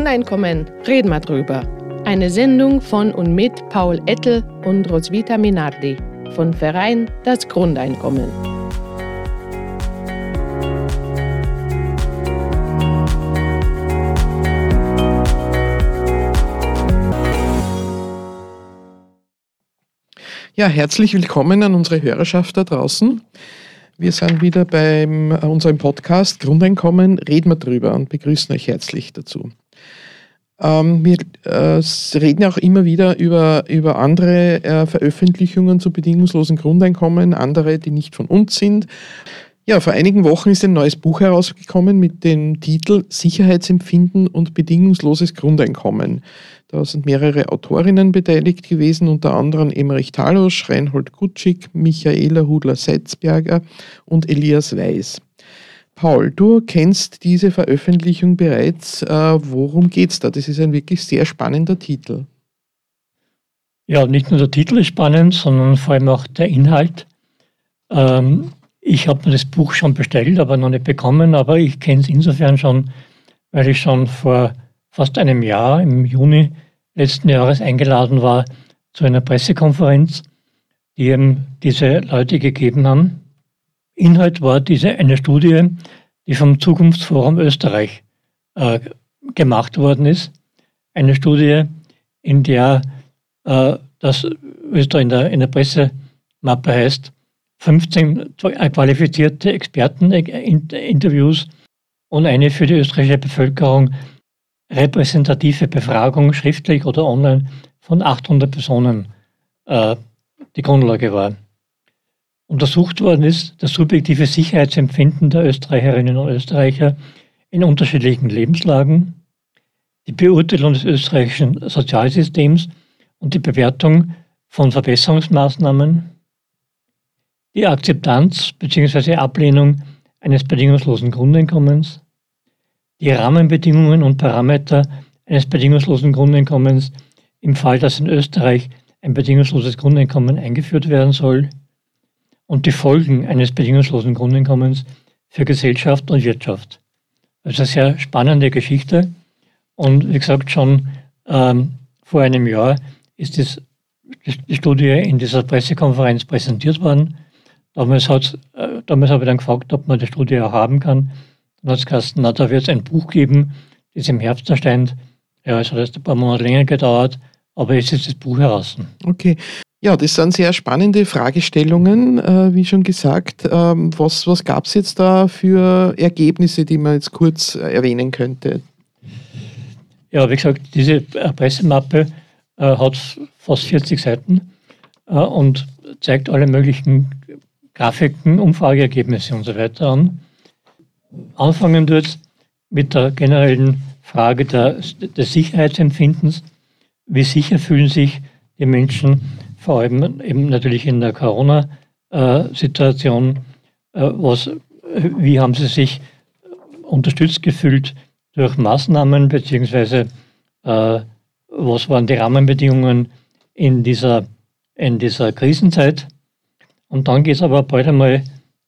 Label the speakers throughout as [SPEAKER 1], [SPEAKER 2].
[SPEAKER 1] Grundeinkommen, reden wir drüber. Eine Sendung von und mit Paul Ettel und Roswitha Minardi von Verein Das Grundeinkommen.
[SPEAKER 2] Ja, herzlich willkommen an unsere Hörerschaft da draußen. Wir sind wieder bei unserem Podcast Grundeinkommen, reden wir drüber und begrüßen euch herzlich dazu. Wir reden auch immer wieder über andere Veröffentlichungen zu bedingungslosen Grundeinkommen, andere, die nicht von uns sind. Ja, vor einigen Wochen ist ein neues Buch herausgekommen mit dem Titel Sicherheitsempfinden und bedingungsloses Grundeinkommen. Da sind mehrere Autorinnen beteiligt gewesen, unter anderem Emmerich Thalusch, Reinhold Gutschig, Michaela Hudler-Setzberger und Elias Weiß. Paul, du kennst diese Veröffentlichung bereits. Worum geht's da? Das ist ein wirklich sehr spannender Titel.
[SPEAKER 3] Ja, nicht nur der Titel ist spannend, sondern vor allem auch der Inhalt. Ich habe mir das Buch schon bestellt, aber noch nicht bekommen, aber ich kenne es insofern schon, weil ich schon vor fast einem Jahr, im Juni letzten Jahres, eingeladen war zu einer Pressekonferenz, die eben diese Leute gegeben haben. Inhalt war eine Studie, die vom Zukunftsforum Österreich gemacht worden ist. Eine Studie, in der, das wie es da in der Pressemappe heißt, 15 qualifizierte Experteninterviews und eine für die österreichische Bevölkerung repräsentative Befragung, schriftlich oder online, von 800 Personen die Grundlage war. Untersucht worden ist das subjektive Sicherheitsempfinden der Österreicherinnen und Österreicher in unterschiedlichen Lebenslagen, die Beurteilung des österreichischen Sozialsystems und die Bewertung von Verbesserungsmaßnahmen, die Akzeptanz bzw. Ablehnung eines bedingungslosen Grundeinkommens, die Rahmenbedingungen und Parameter eines bedingungslosen Grundeinkommens im Fall, dass in Österreich ein bedingungsloses Grundeinkommen eingeführt werden soll, und die Folgen eines bedingungslosen Grundeinkommens für Gesellschaft und Wirtschaft. Also eine sehr spannende Geschichte. Und wie gesagt, schon vor einem Jahr ist die Studie in dieser Pressekonferenz präsentiert worden. Damals habe ich dann gefragt, ob man die Studie auch haben kann. Dann hat es geheißen, da wird es ein Buch geben, das im Herbst erscheint. Ja, also das hat ein paar Monate länger gedauert, aber jetzt ist das Buch heraus.
[SPEAKER 2] Okay. Ja, das sind sehr spannende Fragestellungen, wie schon gesagt. Was gab es jetzt da für Ergebnisse, die man jetzt kurz erwähnen könnte?
[SPEAKER 3] Ja, wie gesagt, diese Pressemappe hat fast 40 Seiten und zeigt alle möglichen Grafiken, Umfrageergebnisse und so weiter an. Anfangen tut mit der generellen Frage des Sicherheitsempfindens. Wie sicher fühlen sich die Menschen, vor allem eben natürlich in der Corona-Situation, wie haben sie sich unterstützt gefühlt durch Maßnahmen, beziehungsweise was waren die Rahmenbedingungen in dieser Krisenzeit. Und dann geht es aber bald einmal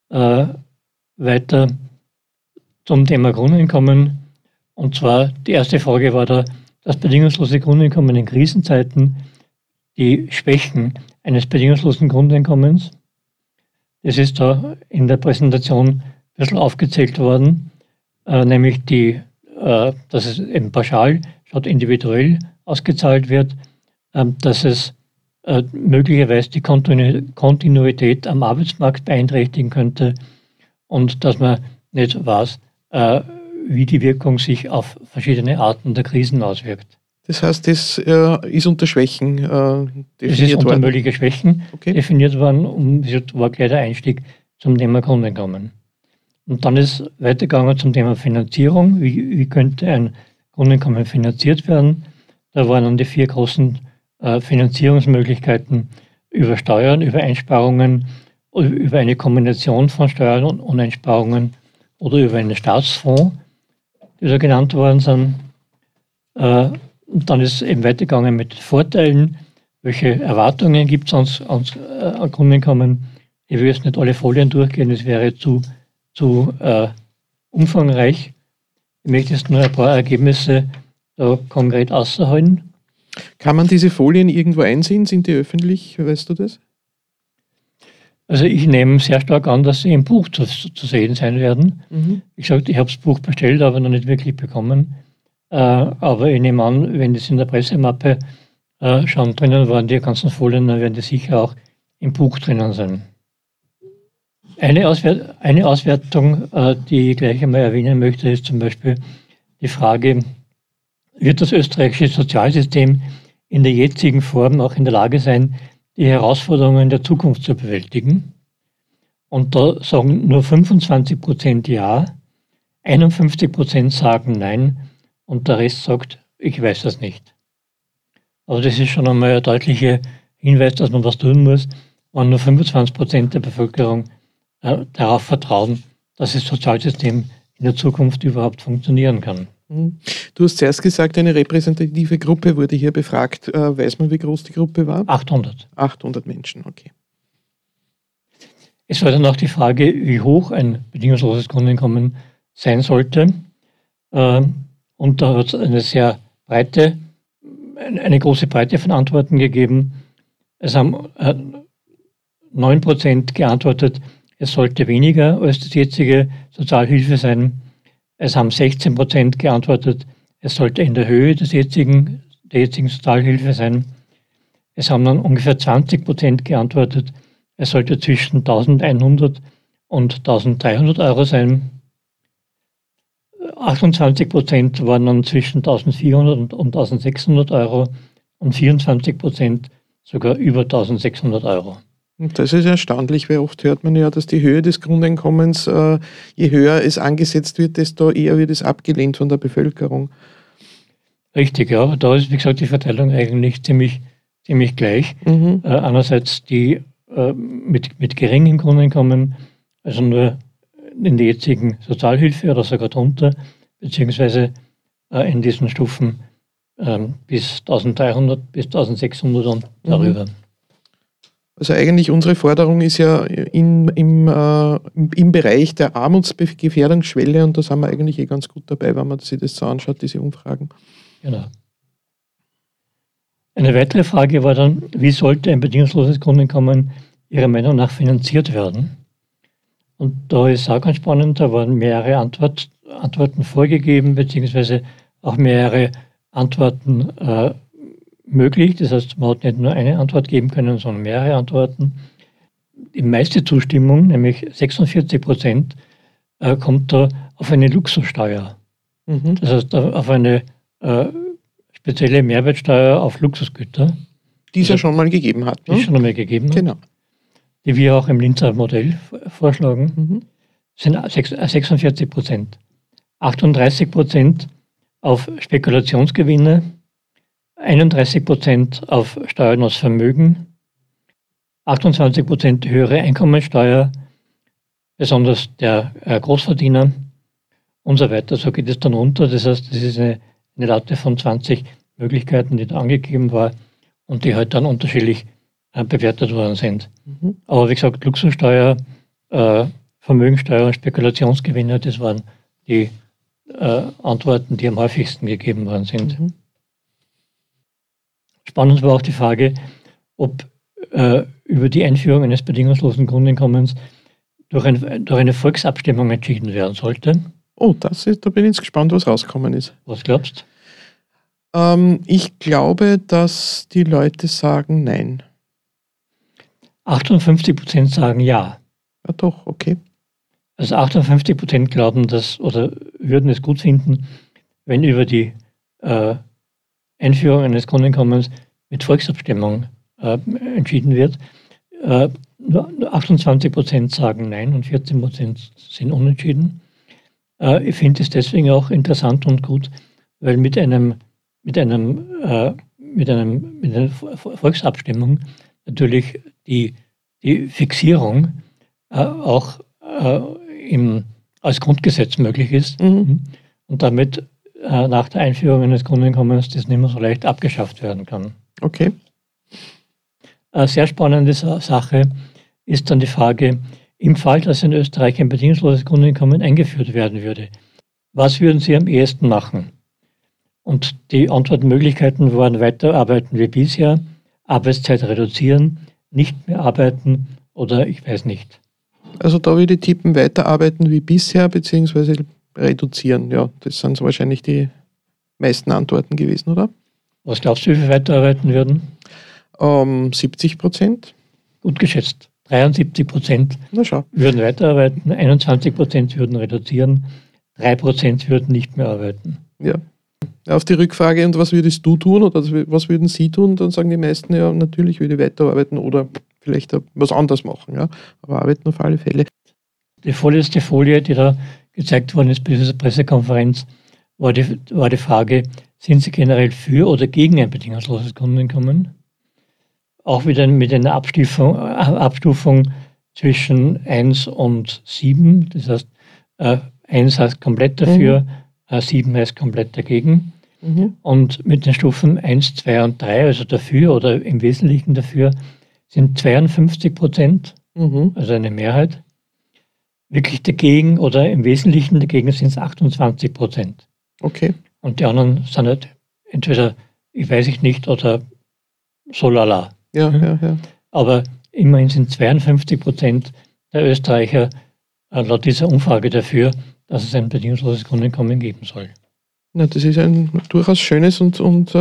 [SPEAKER 3] weiter zum Thema Grundeinkommen. Und zwar die erste Frage war da das bedingungslose Grundeinkommen in Krisenzeiten, die Schwächen eines bedingungslosen Grundeinkommens. Das ist da in der Präsentation ein bisschen aufgezählt worden, nämlich dass es eben pauschal statt individuell ausgezahlt wird, dass es möglicherweise die Kontinuität am Arbeitsmarkt beeinträchtigen könnte und dass man nicht weiß, wie die Wirkung sich auf verschiedene Arten der Krisen auswirkt.
[SPEAKER 2] Das heißt, das ist unter Schwächen definiert worden?
[SPEAKER 3] Es ist unter mögliche Schwächen definiert worden und das war gleich der Einstieg zum Thema Grundeinkommen. Und dann ist weitergegangen zum Thema Finanzierung. Wie könnte ein Grundeinkommen finanziert werden? Da waren dann die 4 großen Finanzierungsmöglichkeiten über Steuern, über Einsparungen, über eine Kombination von Steuern und Einsparungen oder über einen Staatsfonds, die da genannt worden sind. Und dann ist es eben weitergegangen mit Vorteilen. Welche Erwartungen gibt es ans Grundeinkommen? Ich will jetzt nicht alle Folien durchgehen, das wäre zu umfangreich. Ich möchte jetzt nur ein paar Ergebnisse da konkret rauszuholen.
[SPEAKER 2] Kann man diese Folien irgendwo einsehen? Sind die öffentlich? Weißt du das?
[SPEAKER 3] Also ich nehme sehr stark an, dass sie im Buch zu sehen sein werden. Ich habe das Buch bestellt, aber noch nicht wirklich bekommen. Aber ich nehme an, wenn das in der Pressemappe schon drinnen waren, die ganzen Folien, dann werden die sicher auch im Buch drinnen sein. Eine Auswertung, die ich gleich einmal erwähnen möchte, ist zum Beispiel die Frage, wird das österreichische Sozialsystem in der jetzigen Form auch in der Lage sein, die Herausforderungen der Zukunft zu bewältigen? Und da sagen nur 25% ja, 51% sagen nein und der Rest sagt, ich weiß das nicht. Also das ist schon einmal ein deutlicher Hinweis, dass man was tun muss, wenn nur 25% der Bevölkerung darauf vertrauen, dass das Sozialsystem in der Zukunft überhaupt funktionieren kann.
[SPEAKER 2] Du hast zuerst gesagt, eine repräsentative Gruppe wurde hier befragt. Weiß man, wie groß die Gruppe war?
[SPEAKER 3] 800.
[SPEAKER 2] 800 Menschen, okay.
[SPEAKER 3] Es war dann auch die Frage, wie hoch ein bedingungsloses Grundeinkommen sein sollte. Und da hat es eine große Breite von Antworten gegeben. Es haben 9% geantwortet, es sollte weniger als das jetzige Sozialhilfe sein. Es haben 16% geantwortet, es sollte in der Höhe der jetzigen Sozialhilfe sein. Es haben dann ungefähr 20% geantwortet, es sollte zwischen 1.100 und 1.300 Euro sein. 28% waren dann zwischen 1.400 und 1.600 Euro und 24% sogar über 1.600 Euro.
[SPEAKER 2] Und das ist erstaunlich, weil oft hört man ja, dass die Höhe des Grundeinkommens, je höher es angesetzt wird, desto eher wird es abgelehnt von der Bevölkerung.
[SPEAKER 3] Richtig, ja. Da ist, wie gesagt, die Verteilung eigentlich ziemlich gleich. Einerseits die mit geringem Grundeinkommen, also nur in der jetzigen Sozialhilfe oder sogar drunter, beziehungsweise in diesen Stufen bis 1.300 bis 1.600 und darüber.
[SPEAKER 2] Also eigentlich unsere Forderung ist ja im Bereich der Armutsgefährdungsschwelle und da sind wir eigentlich ganz gut dabei, wenn man sich das so anschaut, diese Umfragen.
[SPEAKER 3] Genau. Eine weitere Frage war dann, wie sollte ein bedingungsloses Grundeinkommen Ihrer Meinung nach finanziert werden? Und da ist auch ganz spannend, da waren mehrere Antworten vorgegeben, beziehungsweise auch mehrere Antworten möglich. Das heißt, man hat nicht nur eine Antwort geben können, sondern mehrere Antworten. Die meiste Zustimmung, nämlich 46%, kommt da auf eine Luxussteuer. Das heißt, auf eine spezielle Mehrwertsteuer auf Luxusgüter. Die es ja schon mal gegeben hat. Die es schon einmal gegeben hat. Genau. Die wir auch im Linzer Modell vorschlagen, sind 46%. 38% auf Spekulationsgewinne, 31% auf Steuern aus Vermögen, 28% höhere Einkommensteuer, besonders der Großverdiener und so weiter. So geht es dann runter. Das heißt, das ist eine Latte von 20 Möglichkeiten, die da angegeben war und die halt dann unterschiedlich bewertet worden sind. Aber wie gesagt, Luxussteuer, Vermögensteuer und Spekulationsgewinne, das waren die Antworten, die am häufigsten gegeben worden sind. Spannend war auch die Frage, ob über die Einführung eines bedingungslosen Grundeinkommens durch eine Volksabstimmung entschieden werden sollte.
[SPEAKER 2] Oh, da bin ich jetzt gespannt, was rausgekommen ist.
[SPEAKER 3] Was glaubst
[SPEAKER 2] du? Ich glaube, dass die Leute sagen nein.
[SPEAKER 3] 58% sagen ja.
[SPEAKER 2] Ja doch, okay.
[SPEAKER 3] Also 58% glauben das oder würden es gut finden, wenn über die Einführung eines Grundeinkommens mit Volksabstimmung entschieden wird. Nur 28% sagen nein und 14% sind unentschieden. Ich finde es deswegen auch interessant und gut, weil mit einer Volksabstimmung natürlich die Fixierung auch als Grundgesetz möglich ist und damit nach der Einführung eines Grundeinkommens das nicht mehr so leicht abgeschafft werden kann.
[SPEAKER 2] Okay.
[SPEAKER 3] Eine sehr spannende Sache ist dann die Frage, im Fall, dass in Österreich ein bedingungsloses Grundeinkommen eingeführt werden würde, was würden Sie am ehesten machen? Und die Antwortmöglichkeiten waren weiterarbeiten wie bisher, Arbeitszeit reduzieren, nicht mehr arbeiten oder ich weiß nicht.
[SPEAKER 2] Also da würde ich tippen, weiterarbeiten wie bisher, beziehungsweise reduzieren. Ja, das sind so wahrscheinlich die meisten Antworten gewesen, oder?
[SPEAKER 3] Was glaubst du, wie viel weiterarbeiten würden?
[SPEAKER 2] 70%.
[SPEAKER 3] Gut geschätzt. 73%
[SPEAKER 2] Na schau.
[SPEAKER 3] würden weiterarbeiten, 21% würden reduzieren, 3% würden nicht mehr arbeiten.
[SPEAKER 2] Ja. Auf die Rückfrage, und was würdest du tun oder was würden sie tun, dann sagen die meisten, ja, natürlich würde ich weiterarbeiten oder vielleicht was anderes machen. Ja. Aber arbeiten auf alle Fälle.
[SPEAKER 3] Die vorletzte Folie, die da gezeigt worden ist bei dieser Pressekonferenz, war die Frage, sind Sie generell für oder gegen ein bedingungsloses Grundeinkommen? Auch wieder mit einer Abstufung zwischen 1 und 7. Das heißt, 1 heißt komplett dafür, 7 heißt komplett dagegen. Und mit den Stufen 1, 2 und 3, also dafür oder im Wesentlichen dafür, sind 52%, also eine Mehrheit. Wirklich dagegen oder im Wesentlichen dagegen sind es 28%.
[SPEAKER 2] Okay.
[SPEAKER 3] Und die anderen sind halt entweder ich weiß ich nicht oder so lala.
[SPEAKER 2] Ja.
[SPEAKER 3] Aber immerhin sind 52% der Österreicher laut dieser Umfrage dafür, dass es ein bedingungsloses Grundeinkommen geben soll.
[SPEAKER 2] Na, das ist ein durchaus schönes und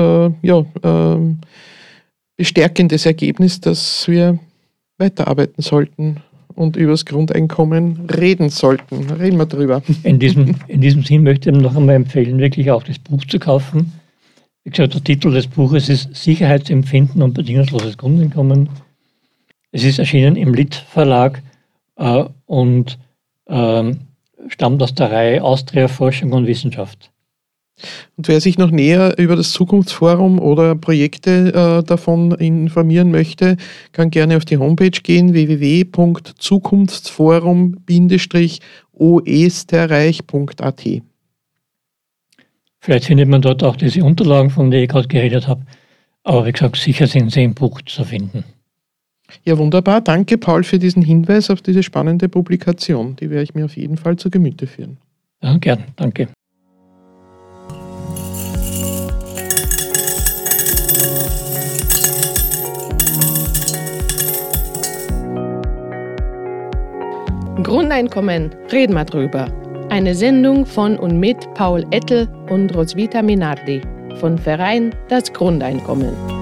[SPEAKER 2] bestärkendes Ergebnis, dass wir weiterarbeiten sollten und über das Grundeinkommen reden sollten. Reden wir drüber.
[SPEAKER 3] In diesem Sinn möchte ich noch einmal empfehlen, wirklich auch das Buch zu kaufen. Wie gesagt, der Titel des Buches ist Sicherheitsempfinden und bedingungsloses Grundeinkommen. Es ist erschienen im Litt Verlag und stammt aus der Reihe Austria Forschung und Wissenschaft.
[SPEAKER 2] Und wer sich noch näher über das Zukunftsforum oder Projekte davon informieren möchte, kann gerne auf die Homepage gehen, www.zukunftsforum-oesterreich.at.
[SPEAKER 3] Vielleicht findet man dort auch diese Unterlagen, von denen ich gerade geredet habe. Aber wie gesagt, sicher sind sie im Buch zu finden.
[SPEAKER 2] Ja, wunderbar. Danke, Paul, für diesen Hinweis auf diese spannende Publikation. Die werde ich mir auf jeden Fall zu Gemüte führen.
[SPEAKER 3] Ja, gern. Danke.
[SPEAKER 1] Grundeinkommen, reden wir drüber. Eine Sendung von und mit Paul Ettel und Roswitha Minardi von Verein Das Grundeinkommen.